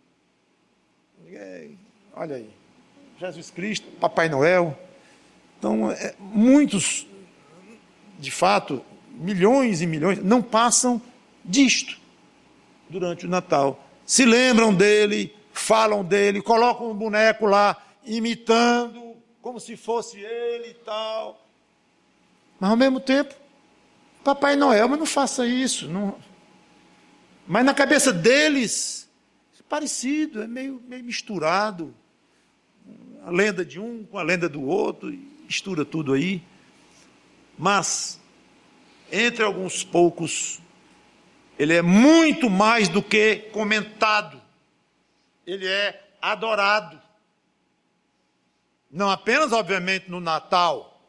Olha aí. Jesus Cristo, Papai Noel. Então, muitos, de fato, milhões e milhões, não passam disto durante o Natal. Se lembram dele, falam dele, colocam um boneco lá, imitando, como se fosse ele e tal. Mas, ao mesmo tempo, Papai Noel, mas não faça isso. Não. Mas na cabeça deles, é parecido, é meio misturado. A lenda de um com a lenda do outro, mistura tudo aí. Mas, entre alguns poucos, ele é muito mais do que comentado. Ele é adorado. Não apenas, obviamente, no Natal,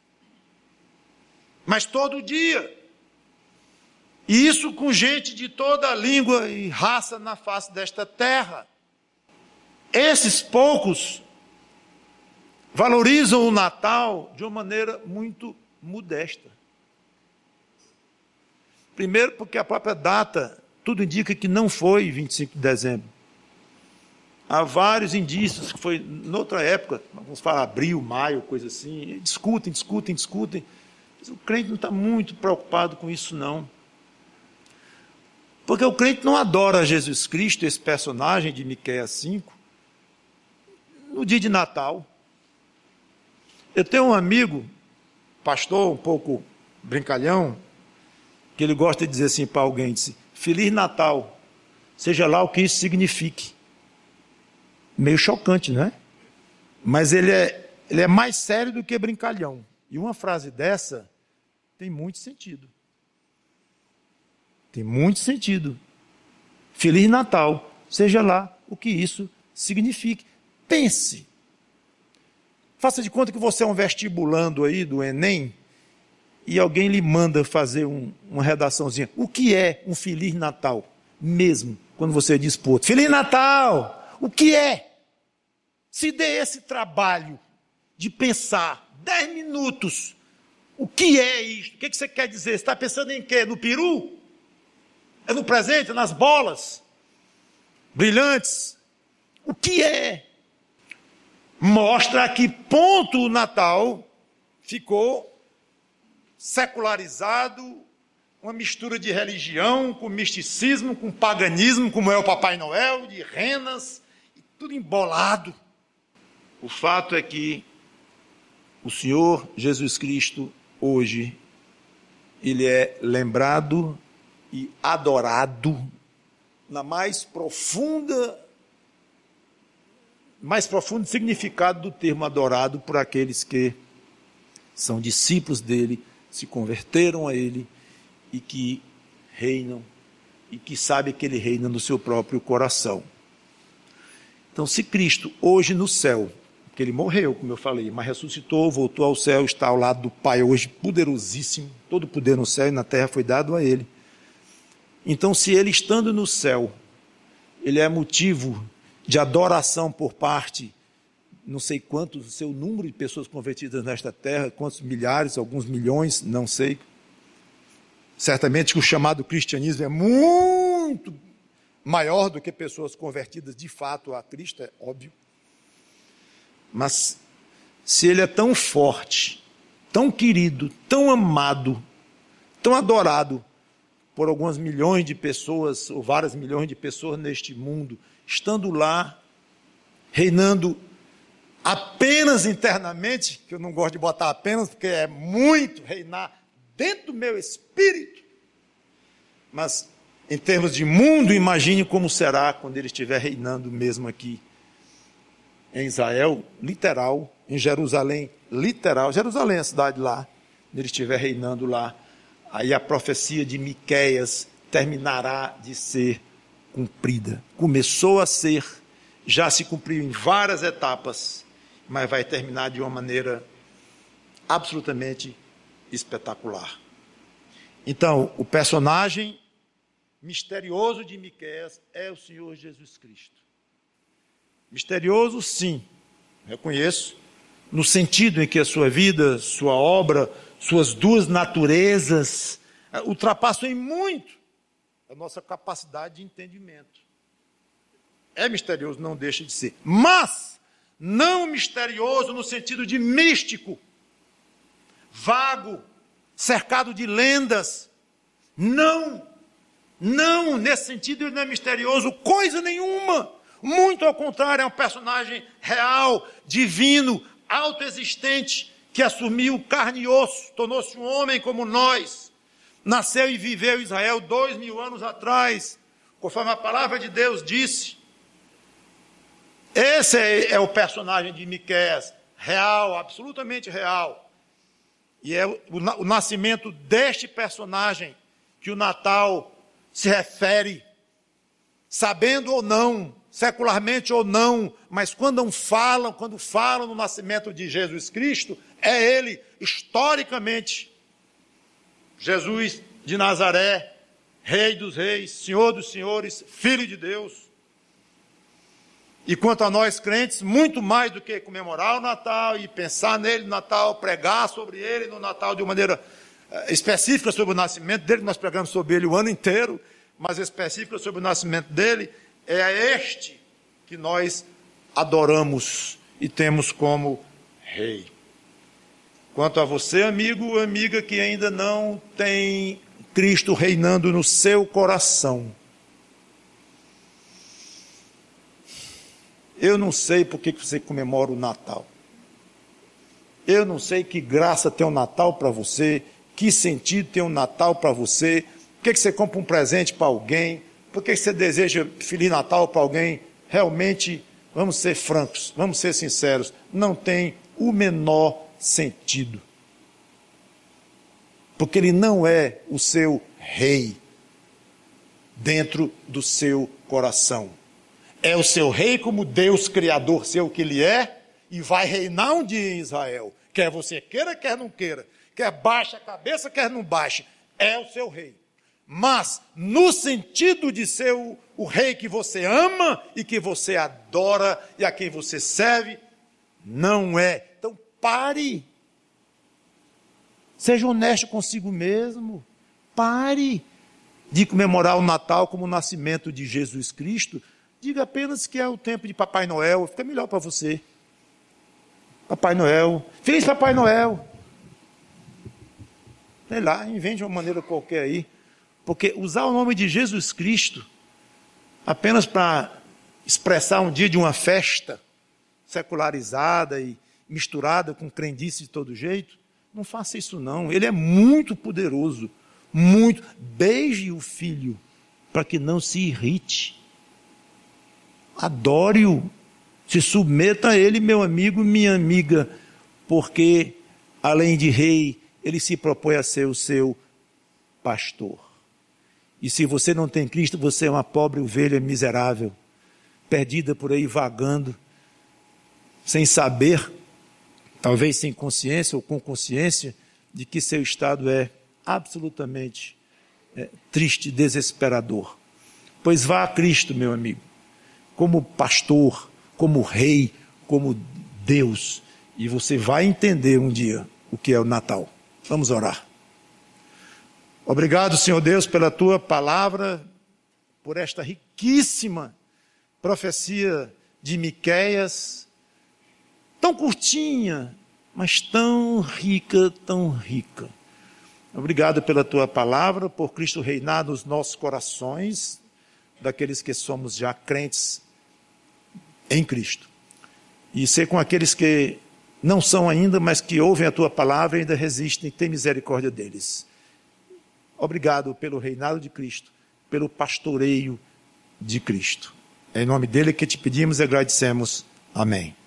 mas todo dia. E isso com gente de toda língua e raça na face desta terra. Esses poucos valorizam o Natal de uma maneira muito modesta. Primeiro porque a própria data, tudo indica que não foi 25 de dezembro. Há vários indícios que foi noutra época, vamos falar abril, maio, coisa assim, discutem. Mas o crente não está muito preocupado com isso não. Porque o crente não adora Jesus Cristo, esse personagem de Miqueias 5, no dia de Natal. Eu tenho um amigo, pastor um pouco brincalhão, que ele gosta de dizer assim para alguém, disse, Feliz Natal, seja lá o que isso signifique. Meio chocante, não é? Mas ele é mais sério do que brincalhão. E uma frase dessa tem muito sentido. Tem muito sentido. Feliz Natal, seja lá o que isso signifique. Pense. Faça de conta que você é um vestibulando aí do Enem e alguém lhe manda fazer uma redaçãozinha. O que é um Feliz Natal? Mesmo quando você diz para o outro, Feliz Natal! O que é? Se dê esse trabalho de pensar 10 minutos. O que é isto? O que você quer dizer? Você está pensando em quê? No peru? É no presente? Nas bolas? Brilhantes? O que é? Mostra a que ponto o Natal ficou secularizado, uma mistura de religião, com misticismo, com paganismo, como é o Papai Noel, de renas, tudo embolado. O fato é que o Senhor Jesus Cristo, hoje, ele é lembrado e adorado na mais profundo significado do termo adorado por aqueles que são discípulos dele, se converteram a ele e que reinam, e que sabem que ele reina no seu próprio coração. Então, se Cristo hoje no céu, porque ele morreu, como eu falei, mas ressuscitou, voltou ao céu, está ao lado do Pai hoje, poderosíssimo, todo poder no céu e na terra foi dado a ele. Então, se ele estando no céu, ele é motivo de adoração por parte, não sei quantos, o seu número de pessoas convertidas nesta terra, quantos milhares, alguns milhões, não sei. Certamente que o chamado cristianismo é muito maior do que pessoas convertidas de fato a Cristo, é óbvio. Mas se ele é tão forte, tão querido, tão amado, tão adorado por algumas milhões de pessoas, ou várias milhões de pessoas neste mundo, estando lá, reinando apenas internamente, que eu não gosto de botar apenas, porque é muito reinar dentro do meu espírito, mas em termos de mundo, imagine como será quando ele estiver reinando mesmo aqui em Israel, literal, em Jerusalém, literal, Jerusalém é a cidade lá, quando ele estiver reinando lá, aí a profecia de Miqueias terminará de ser cumprida. Começou a ser, já se cumpriu em várias etapas, mas vai terminar de uma maneira absolutamente espetacular. Então, o personagem misterioso de Miqueias é o Senhor Jesus Cristo. Misterioso, sim, reconheço, no sentido em que a sua vida, sua obra, suas duas naturezas ultrapassam em muito a nossa capacidade de entendimento. É misterioso, não deixa de ser. Mas, não misterioso no sentido de místico, vago, cercado de lendas. Não, nesse sentido ele não é misterioso, coisa nenhuma. Muito ao contrário, é um personagem real, divino, autoexistente, que assumiu carne e osso, tornou-se um homem como nós. Nasceu e viveu em Israel 2000 anos atrás, conforme a palavra de Deus disse. Esse é o personagem de Miqueias, real, absolutamente real. E é o nascimento deste personagem que o Natal se refere, sabendo ou não, secularmente ou não, mas quando falam no nascimento de Jesus Cristo, é ele, historicamente, Jesus de Nazaré, Rei dos Reis, Senhor dos Senhores, Filho de Deus. E quanto a nós crentes, muito mais do que comemorar o Natal e pensar nele no Natal, pregar sobre ele no Natal de uma maneira específica sobre o nascimento dele, nós pregamos sobre ele o ano inteiro, mas específica sobre o nascimento dele, é a este que nós adoramos e temos como Rei. Quanto a você, amigo ou amiga, que ainda não tem Cristo reinando no seu coração, eu não sei por que você comemora o Natal. Eu não sei que graça tem o Natal para você, que sentido tem o Natal para você, por que você compra um presente para alguém, por que você deseja Feliz Natal para alguém. Realmente, vamos ser francos, vamos ser sinceros, não tem o menor sentido. Porque ele não é o seu rei dentro do seu coração. É o seu rei como Deus criador seu que ele é, e vai reinar um dia em Israel. Quer você queira, quer não queira. Quer baixe a cabeça, quer não baixe. É o seu rei. Mas, no sentido de ser o rei que você ama e que você adora e a quem você serve, não é. Então, pare. Seja honesto consigo mesmo. Pare de comemorar o Natal como o nascimento de Jesus Cristo. Diga apenas que é o tempo de Papai Noel, fica melhor para você. Papai Noel, feliz Papai Noel. Sei lá, invente uma maneira qualquer aí. Porque usar o nome de Jesus Cristo apenas para expressar um dia de uma festa secularizada e misturada com crendice de todo jeito, não faça isso não. Ele é muito poderoso, muito. Beije o filho para que não se irrite. Adore-o, se submeta a ele, meu amigo, minha amiga, porque, além de rei, ele se propõe a ser o seu pastor. E se você não tem Cristo, você é uma pobre ovelha miserável, perdida por aí vagando, sem saber, talvez sem consciência ou com consciência, de que seu estado é absolutamente triste, desesperador. Pois vá a Cristo, meu amigo, como pastor, como rei, como Deus, e você vai entender um dia o que é o Natal. Vamos orar. Obrigado, Senhor Deus, pela tua palavra, por esta riquíssima profecia de Miqueias, tão curtinha, mas tão rica, tão rica. Obrigado pela tua palavra, por Cristo reinar nos nossos corações, daqueles que somos já crentes em Cristo. E ser com aqueles que não são ainda, mas que ouvem a tua palavra e ainda resistem, tem misericórdia deles. Obrigado pelo reinado de Cristo, pelo pastoreio de Cristo. É em nome dele que te pedimos e agradecemos. Amém.